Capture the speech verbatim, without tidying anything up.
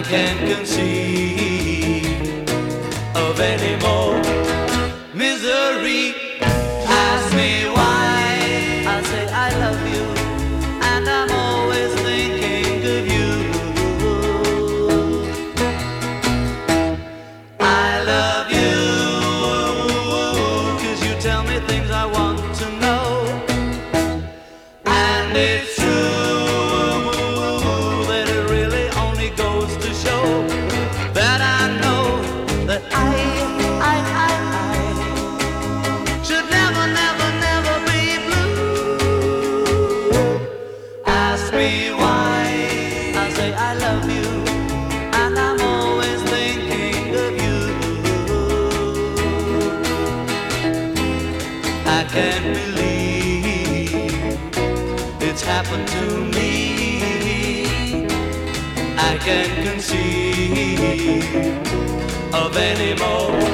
can't conceive of any more misery. Ask me why, I say I love you, and I'm always thinking of you. I love you, 'cause you tell me things I want to know, and it's true that it really only goes to show that I know that I, I, I, I should never, never, never be blue. Ask me why, I say I love you, and I'm always thinking of you. I can't believe it's happened to me. I can't conceive of any more